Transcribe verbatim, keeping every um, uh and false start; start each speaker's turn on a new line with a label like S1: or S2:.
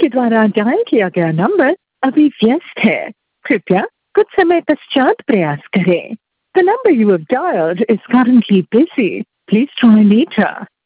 S1: आपके द्वारा डायल किया गया नंबर अभी व्यस्त है। कृपया कुछ समय पश्चात प्रयास करें। The number you have dialed is currently busy. Please try later.